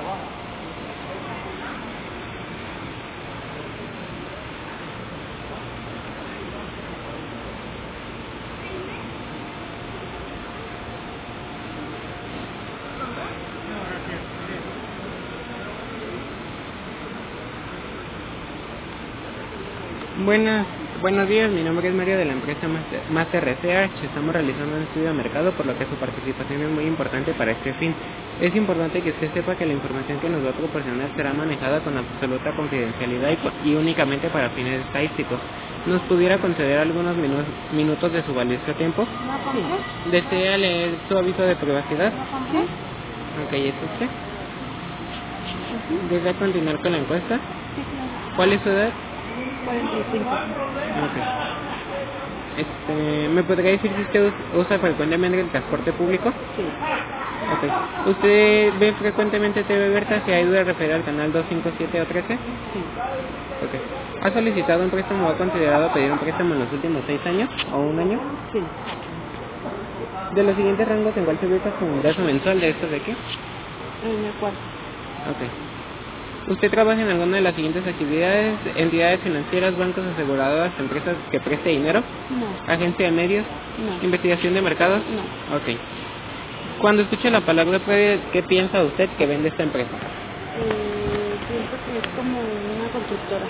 Buenos días, mi nombre es Mario de la empresa Master Research. Estamos realizando un estudio de mercado, por lo que su participación es muy importante para este fin. Es importante que usted sepa que la información que nos va a proporcionar será manejada con absoluta confidencialidad y únicamente para fines estadísticos. ¿Nos pudiera conceder algunos minutos de su valioso tiempo? Sí. ¿Desea leer su aviso de privacidad? Sí. Ok, ¿es usted? ¿Desea continuar con la encuesta? Sí, claro. ¿Cuál es su edad? 45. Ok. ¿Me podría decir si usted usa frecuentemente el transporte público? Sí. Ok. ¿Usted ve frecuentemente TV Berta? Si hay duda, refiere al canal 2, 5, 7 o 13. Sí. Ok. ¿Ha solicitado un préstamo o ha considerado pedir un préstamo en los últimos 6 años o un año? Sí. De los siguientes rangos, ¿en cuál se ubica su ingreso mensual de estos de aquí? En el cuarto. Ok. ¿Usted trabaja en alguna de las siguientes actividades? ¿Entidades financieras, bancos, aseguradoras, empresas que preste dinero? No. ¿Agencia de medios? No. ¿Investigación de mercados? No. Ok. Cuando escuche la palabra puede, ¿qué piensa usted que vende esta empresa? Pienso que es como una constructora.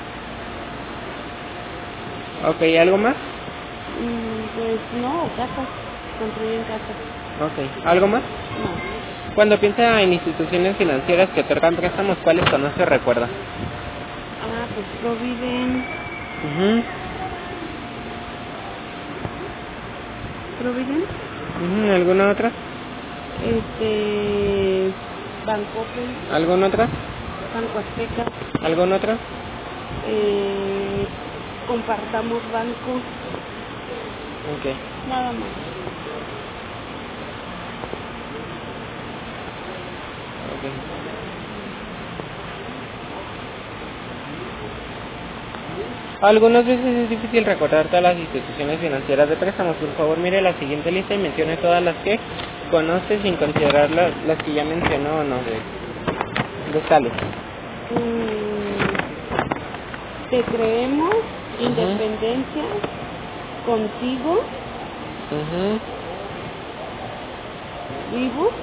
Ok, ¿algo más? Pues no, casas. Construyen casas. Ok, ¿algo más? No. Cuando piensa en instituciones financieras que otorgan préstamos, ¿cuáles conoce o recuerda? Pues Providen. Mhm. Providen. ¿Alguna otra? Bancoppel. ¿Alguna otra? Banco Azteca. ¿Alguna otra? Compartamos banco. Ok. Nada más. Ok. Algunas veces es difícil recordar todas las instituciones financieras de préstamos. Por favor, mire la siguiente lista y mencione todas las que conoce sin considerar las que ya mencionó o no de tales. Te creemos, Independencia, Contigo, Vivo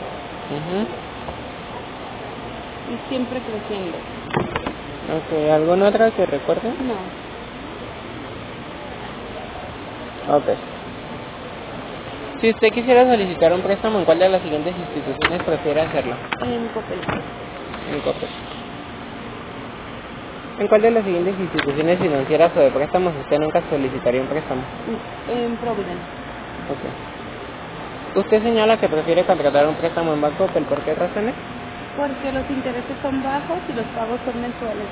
y Siempre Creciendo. Ok, ¿alguna otra que recuerde? No. Ok. Si usted quisiera solicitar un préstamo, ¿en cuál de las siguientes instituciones prefiere hacerlo? En Coppel. En Coppel. ¿En cuál de las siguientes instituciones financieras o de préstamos usted nunca solicitaría un préstamo? En Providen. Ok. ¿Usted señala que prefiere contratar un préstamo en Banco Coppel? ¿Por qué razones? Porque los intereses son bajos y los pagos son mensuales.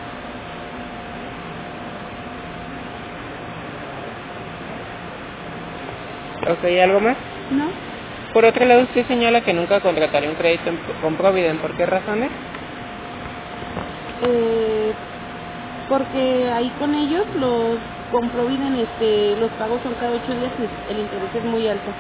Ok, ¿algo más? ¿No? Por otro lado, usted señala que nunca contrataría un crédito con Providen. ¿Por qué razones? Porque ahí con ellos, con Providen, los pagos son cada 8 días y el interés es muy alto.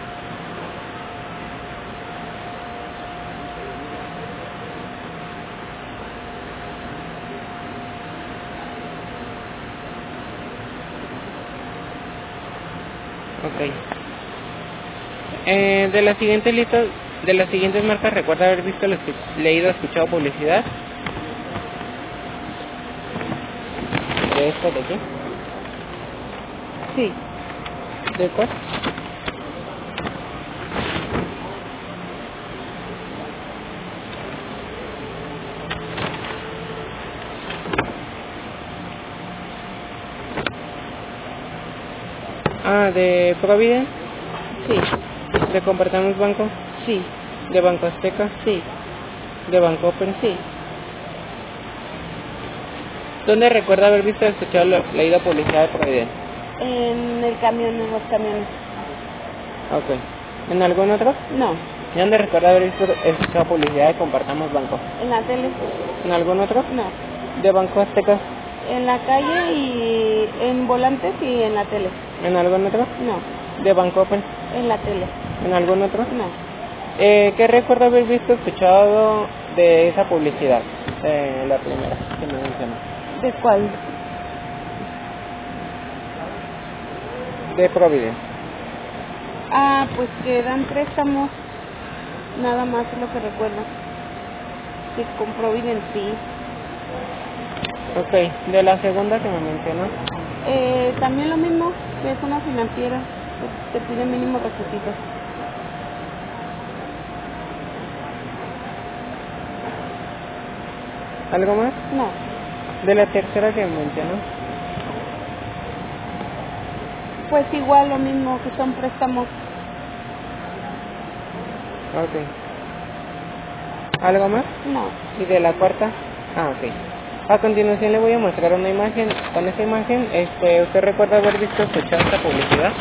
Ok. De las siguientes listas, de las siguientes marcas, ¿recuerda haber visto, leído, escuchado publicidad? ¿De esto de qué? Sí. ¿De cuál? ¿De Providence? Sí. ¿De Compartamos Banco? Sí. ¿De Banco Azteca? Sí. ¿De Bancoppel? Sí. ¿Dónde recuerda haber visto, escuchado, leído publicidad de Providence? En el camión, en los camiones. Ok. ¿En algún otro? No. ¿Y dónde recuerda haber visto, escuchado publicidad de Compartamos Banco? En la tele. ¿En algún otro? No. ¿De Banco Azteca? En la calle y en volantes y en la tele. ¿En algún otro? No. ¿De Bancoppel? En la tele. ¿En algún otro? No. ¿Qué recuerda haber visto, escuchado de esa publicidad, la primera que me mencionó. ¿De cuál? De Provident. Ah, pues que dan préstamos, nada más es lo que recuerdo. Que con Provident sí. Ok, de la segunda que me mencionó. También lo mismo, que es una financiera, pues, te pide mínimos requisitos. ¿Algo más? No, De la tercera que me mencionó. pues igual lo mismo, que son préstamos. Ok. ¿Algo más? No, ¿Y de la cuarta? Ah, ok. A continuación le voy a mostrar una imagen. Con esta imagen, ¿usted recuerda haber visto o escuchado esta publicidad?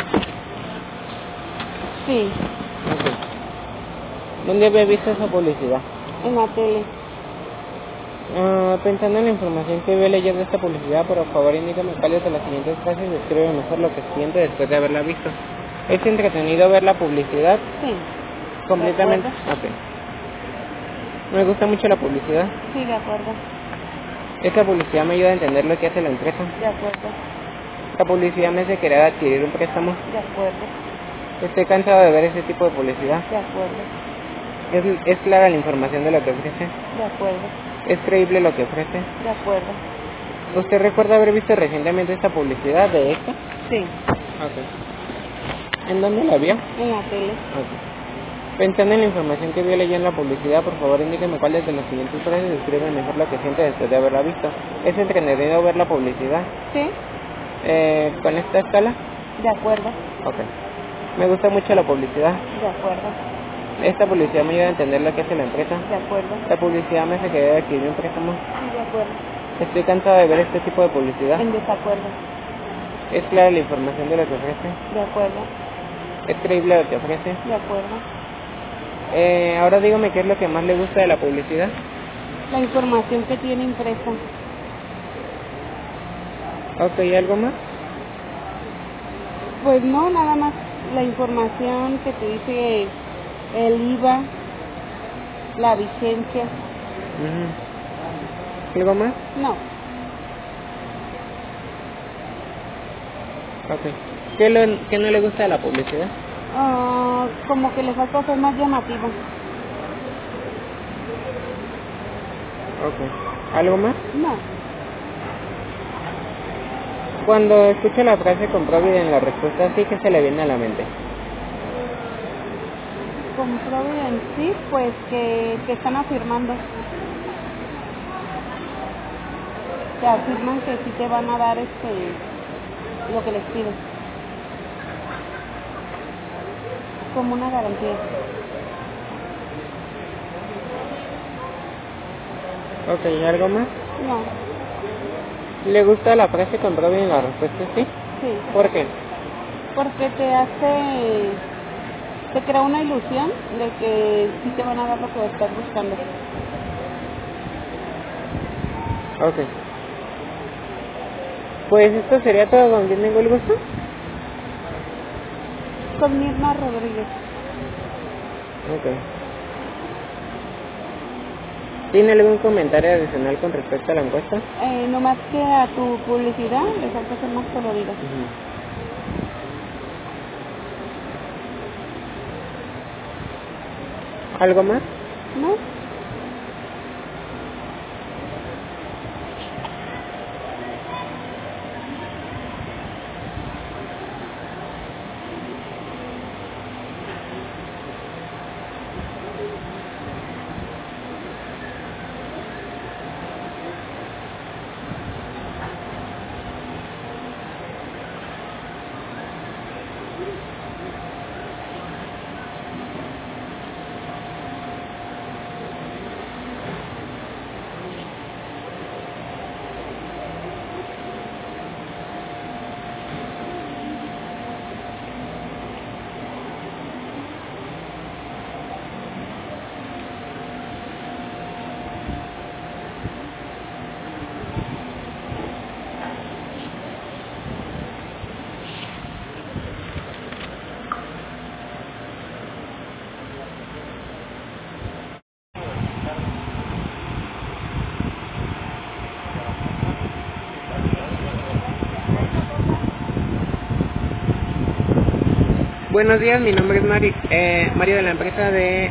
sí, Ok. ¿Dónde había visto esa publicidad? en la tele. Pensando en la información que veo leyendo esta publicidad, por favor indícame cuáles de las siguientes frases describe mejor lo que siente después de haberla visto. ¿Es entretenido ver la publicidad? Sí. Completamente. ¿De acuerdo? Ok. Me gusta mucho la publicidad. Sí, de acuerdo. Esta publicidad me ayuda a entender lo que hace la empresa. De acuerdo. La publicidad me hace querer adquirir un préstamo. De acuerdo. Estoy cansado de ver ese tipo de publicidad. De acuerdo. Es clara la información de lo que ofrece. De acuerdo. Es creíble lo que ofrece. De acuerdo. ¿Usted recuerda haber visto recientemente esta publicidad de esta? Sí, Ok. ¿En dónde la vio? en la tele. Ok. Pensando en la información que vio leyendo en la publicidad, por favor indíqueme cuáles de las siguientes frases describen mejor lo que siente después de haberla visto. ¿Es entretenido ver la publicidad? Sí, ¿Con esta escala? de acuerdo. Ok. Me gusta mucho la publicidad. De acuerdo. Esta publicidad me ayuda a entender lo que hace la empresa. De acuerdo. La publicidad me hace querer adquirir un préstamo. Sí, de acuerdo. Estoy cansado de ver este tipo de publicidad. En desacuerdo. Es clara la información de lo que ofrece. De acuerdo. Es creíble lo que ofrece. De acuerdo. Ahora dígame qué es lo que más le gusta de la publicidad. La información que tiene impresa. Ok, ¿algo más? Pues no, nada más la información que te dice el IVA, la vigencia. Ujú. ¿Algo más? No, Ok. ¿Qué no le gusta de la publicidad? como que le falta ser más llamativa. Ok. ¿Algo más? No, Cuando escucha la frase con Provident, la respuesta sí que se le viene a la mente. con Provident sí, pues que están afirmando. Que afirman que sí te van a dar lo que les pides. Como una garantía. Ok, ¿algo más? No, ¿Le gusta la frase con Provident? La respuesta es sí. sí. ¿Por qué? Porque te crea una ilusión de que sí te van a dar lo que estás buscando. Ok. Pues esto sería todo. ¿Con quién tengo el gusto? Con Mirna Rodríguez. Ok. ¿Tiene algún comentario adicional con respecto a la encuesta? No más que a tu publicidad le falta ser más colorida. Ujú. ¿Algo más? ¿No? Buenos días, mi nombre es Mario de la empresa de...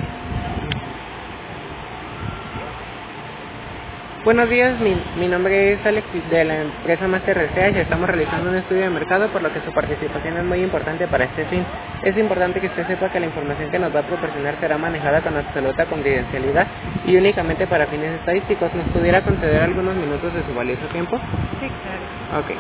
Buenos días, mi nombre es Alex de la empresa Master Research. Estamos realizando un estudio de mercado, por lo que su participación es muy importante para este fin. Es importante que usted sepa que la información que nos va a proporcionar será manejada con absoluta confidencialidad y únicamente para fines estadísticos. ¿Nos pudiera conceder algunos minutos de su valioso tiempo? Sí, claro. Ok.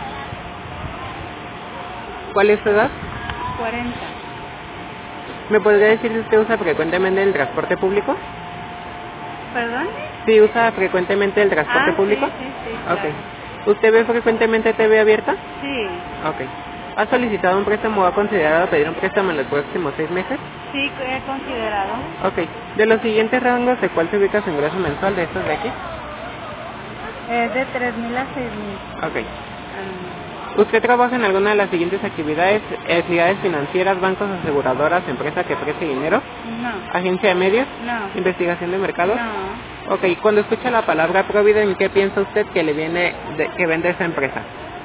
¿Cuál es su edad? 40. ¿Me podría decir si usted usa frecuentemente el transporte público? ¿Perdón? ¿Sí usa frecuentemente el transporte público? Sí, claro. Ok. ¿Usted ve frecuentemente TV abierta? Sí. Ok. ¿Ha solicitado un préstamo o ha considerado pedir un préstamo en los próximos 6 meses? Sí, he considerado. Ok. De los siguientes rangos, ¿de cuál se ubica su ingreso mensual de estos de aquí? Es de 3,000 a 6,000. Ok. ¿Usted trabaja en alguna de las siguientes actividades financieras, bancos, aseguradoras, empresa que ofrece dinero? No. ¿Agencia de medios? No. ¿Investigación de mercados? No. Ok, cuando escucha la palabra Provident, ¿qué piensa usted que le viene que vende esa empresa?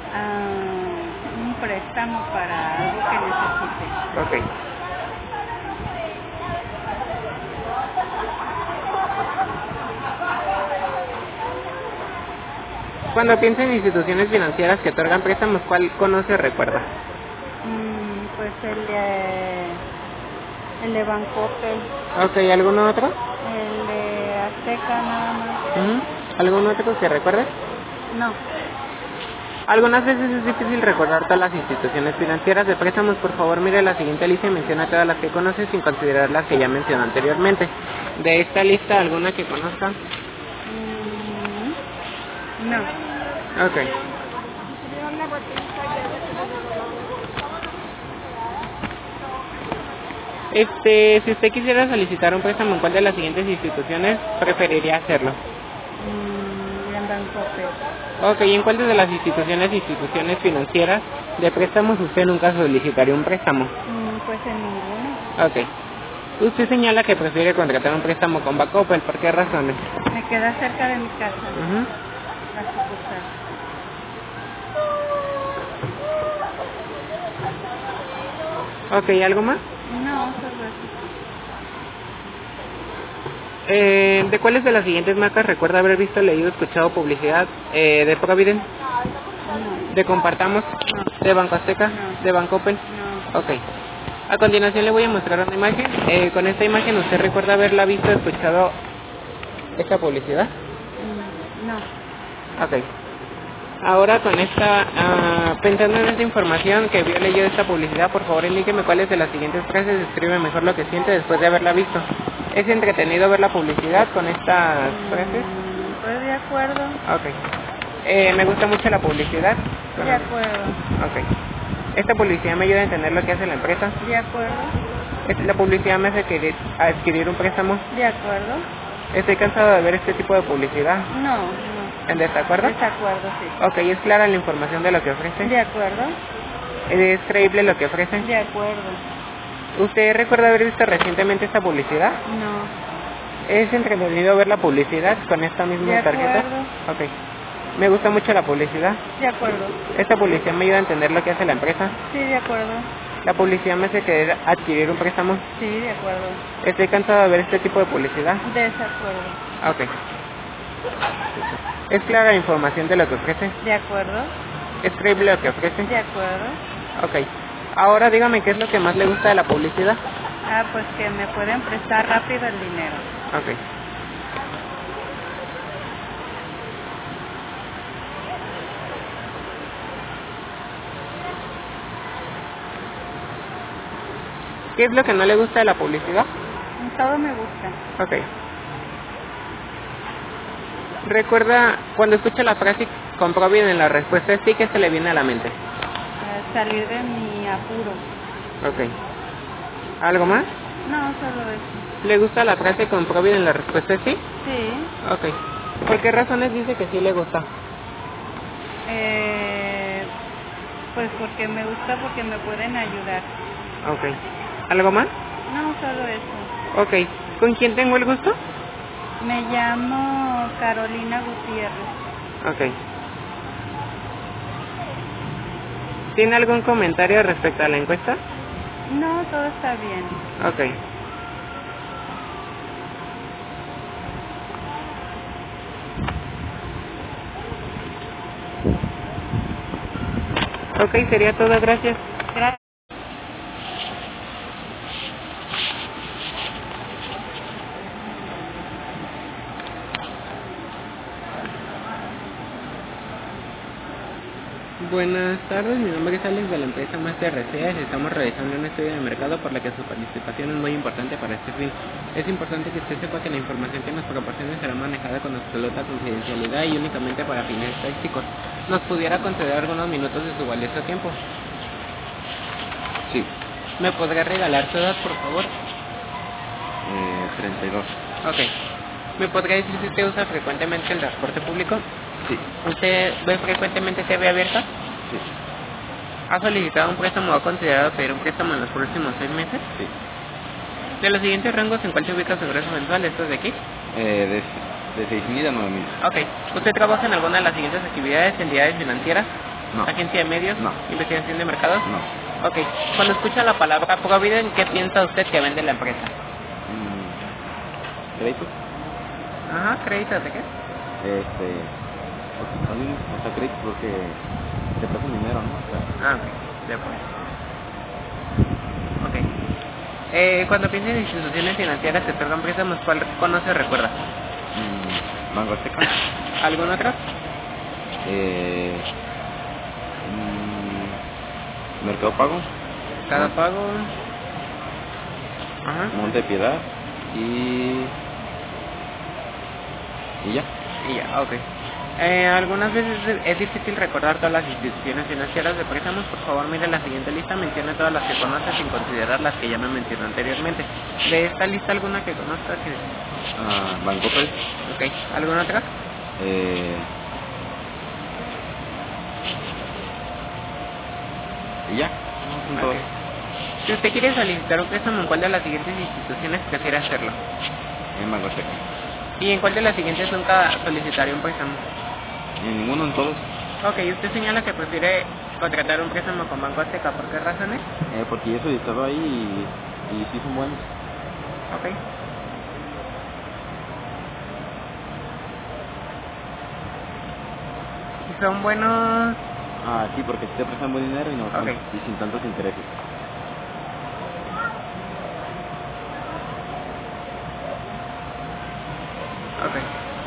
Un préstamo para algo que necesite. Ok. Cuando piensa en instituciones financieras que otorgan préstamos, ¿cuál conoce o recuerda? Pues el de Bancoppel. Ok, ¿algún otro? El de Azteca nada más. ¿Algún otro que recuerde? No. Algunas veces es difícil recordar todas las instituciones financieras de préstamos. Por favor, mire la siguiente lista y menciona todas las que conoce sin considerar las que ya mencioné anteriormente. De esta lista, ¿alguna que conozca? No. Ok. Si usted quisiera solicitar un préstamo en cuál de las siguientes instituciones preferiría hacerlo. En Bancoppel. Ok, ¿y en cuál de las instituciones financieras de préstamos usted nunca solicitaría un préstamo? Pues en ninguna. Ok. Usted señala que prefiere contratar un préstamo con Bancoppel, ¿por qué razones? Me queda cerca de mi casa. La sucursal. Ok, ¿algo más? No, solo eso. ¿De cuáles de las siguientes marcas recuerda haber visto, leído, escuchado publicidad de Provident? No. ¿De Compartamos? No. ¿De Banco Azteca? No. ¿De Bancoppel? No. Ok. A continuación le voy a mostrar una imagen. Con esta imagen, ¿usted recuerda haberla visto, escuchado esta publicidad? No. Ok. Ahora con pensando en esta información que vio, leyó esta publicidad, por favor indíqueme cuáles de las siguientes frases describe mejor lo que siente después de haberla visto. ¿Es entretenido ver la publicidad con estas frases? Pues de acuerdo. Ok. ¿Me gusta mucho la publicidad? De acuerdo. Ok. ¿Esta publicidad me ayuda a entender lo que hace la empresa? De acuerdo. ¿La publicidad me hace adquirir un préstamo? De acuerdo. Estoy cansado de ver este tipo de publicidad. No. ¿En desacuerdo? Desacuerdo, sí. Ok, ¿es clara la información de lo que ofrece? De acuerdo. ¿Es creíble lo que ofrece? De acuerdo. ¿Usted recuerda haber visto recientemente esta publicidad? No. ¿Es entretenido ver la publicidad con esta misma tarjeta? De acuerdo. Ok. ¿Me gusta mucho la publicidad? De acuerdo. ¿Esta publicidad me ayuda a entender lo que hace la empresa? Sí, de acuerdo. ¿La publicidad me hace querer adquirir un préstamo? Sí, de acuerdo. ¿Estoy cansado de ver este tipo de publicidad? Desacuerdo. Ok. ¿Es clara la información de lo que ofrece? De acuerdo. ¿Es creíble lo que ofrece? De acuerdo. Ok. Ahora dígame qué es lo que más le gusta de la publicidad. Pues que me pueden prestar rápido el dinero. Ok. ¿Qué es lo que no le gusta de la publicidad? Todo me gusta. Ok. Recuerda, cuando escucha la frase con Provident, la respuesta es sí, ¿qué se le viene a la mente? Salir de mi apuro. Ok. ¿Algo más? No, solo eso. ¿Le gusta la frase con Provident, la respuesta es sí? Sí. Ok. ¿Por qué razones dice que sí le gusta? Pues porque me gusta, porque me pueden ayudar. Ok. ¿Algo más? No, solo eso. Ok. ¿Con quién tengo el gusto? Me llamo Carolina Gutiérrez. Ok. ¿Tiene algún comentario respecto a la encuesta? No, todo está bien. Ok. Ok, sería todo, gracias. Gracias. Buenas tardes, mi nombre es Alex de la empresa Master RCA. Estamos realizando un estudio de mercado por la que su participación es muy importante para este fin. Es importante que usted sepa que la información que nos proporcione será manejada con absoluta confidencialidad y únicamente para fines prácticos. ¿Nos pudiera conceder algunos minutos de su valioso tiempo? Sí, ¿Me podría regalar su edad, por favor? 32. Ok. ¿Me podría decir si usted usa frecuentemente el transporte público? Sí, ¿Usted ve frecuentemente TV abierta? sí, ¿Ha solicitado un préstamo o ha considerado pedir un préstamo en los próximos 6 meses? sí. De los siguientes rangos, ¿en cuál se ubica su ingreso mensual? ¿Estos de aquí? De 6.000 a 9.000. Ok. ¿Usted trabaja en alguna de las siguientes actividades, entidades financieras? No. ¿Agencia de medios? No. ¿Investigación de mercados? No. Ok. Cuando escucha la palabra Provident, ¿qué piensa usted que vende la empresa? ¿Crédito? Ajá, ¿créditos de qué? Porque son, o sea, crédito porque te prestan dinero, ¿no? O sea, Ok, de acuerdo. Ok. Cuando piensa en instituciones financieras que otorgan préstamos, ¿cuál conoce o recuerda? Banco Azteca. ¿Algún otro? Mercado Pago. Cada pago. Ajá. Monte Piedad. Y ya. Y ya, ok. Algunas veces es difícil recordar todas las instituciones financieras de préstamos. Por favor, mire la siguiente lista, mencione todas las que conoce sin considerar las que ya me mencioné anteriormente. De esta lista, ¿alguna que conozca? Bancoppel. Ok. ¿Alguna otra? Y ya. No, son Ok. todos. Si usted quiere solicitar un préstamo, ¿en cuál de las siguientes instituciones prefiere hacerlo? En Banco Azteca. ¿Y en cuál de las siguientes nunca solicitaría un préstamo? En ninguno, en todos. Ok, usted señala que prefiere contratar un préstamo con Banco Azteca. ¿Por qué razones? Porque yo he solicitado ahí y sí son buenos. Ok. ¿Y son buenos? Sí, porque te prestan buen dinero y no Ok. y sin tantos intereses. Ok.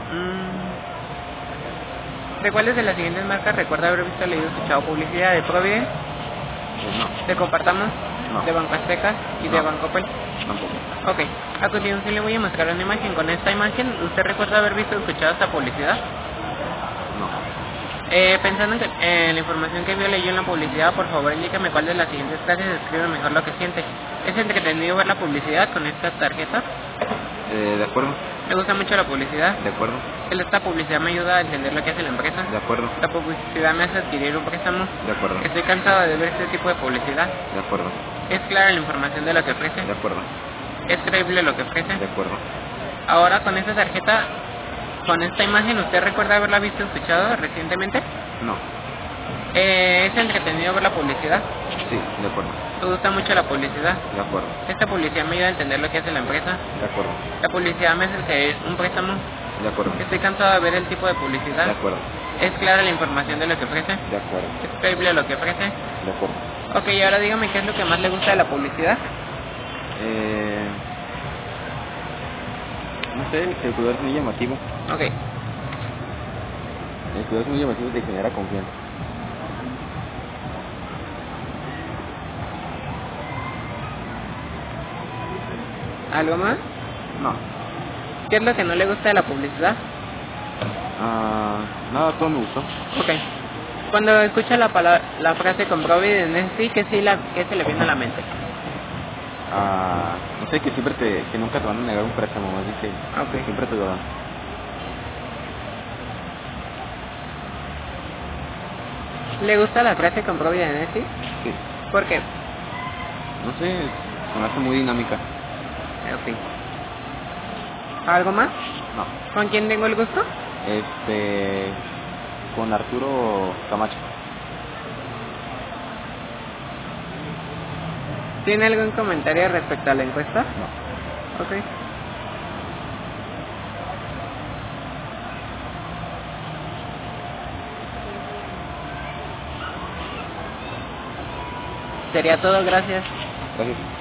¿De cuáles de las siguientes marcas recuerda haber visto, leído, escuchado publicidad? ¿De Provident? No, ¿De Compartamos? No. ¿De Banco Azteca? ¿Y de No. Bancoppel? tampoco. Ok. A continuación le voy a mostrar una imagen. Con esta imagen, ¿usted recuerda haber visto o escuchado esta publicidad? No. Pensando en la información que vio leyó en la publicidad, por favor indíqueme cuál de las siguientes frases describe mejor lo que siente. ¿Es entretenido ver la publicidad con esta tarjeta? De acuerdo. ¿Le gusta mucho la publicidad? De acuerdo. ¿Esta publicidad me ayuda a entender lo que hace la empresa? De acuerdo. ¿Esta publicidad me hace adquirir un préstamo? De acuerdo. Estoy cansado de ver este tipo de publicidad. De acuerdo. ¿Es clara la información de lo que ofrece? De acuerdo. ¿Es creíble lo que ofrece? De acuerdo. Ahora con esta tarjeta, con esta imagen, ¿usted recuerda haberla visto o escuchado recientemente? No. ¿Es entretenido ver la publicidad? Sí, de acuerdo. ¿Te gusta mucho la publicidad? De acuerdo. ¿Esta publicidad me ayuda a entender lo que hace la empresa? De acuerdo. ¿La publicidad me hace adquirir un préstamo? De acuerdo. Estoy cansado de ver el tipo de publicidad. De acuerdo. ¿Es clara la información de lo que ofrece? De acuerdo. ¿Es creíble lo que ofrece? De acuerdo. Ok, y ahora dígame qué es lo que más le gusta de la publicidad. No sé, el color es muy llamativo. Ok. El color es muy llamativo y te genera confianza. ¿Algo más? No. ¿Qué es lo que no le gusta de la publicidad? Nada, todo me gustó. Ok. Cuando escucha la frase con Provident en sí, ¿qué se le viene a la mente? No sé, que siempre que nunca te van a negar un préstamo, más bien que Ok. siempre te lo dan. ¿Le gusta la frase con Provident en sí? Sí. ¿Por qué? No sé, se me hace muy dinámica. Ok. ¿Algo más? No. ¿Con quién tengo el gusto? Con Arturo Camacho. ¿Tiene algún comentario respecto a la encuesta? No. Ok. Sería todo, gracias. Gracias.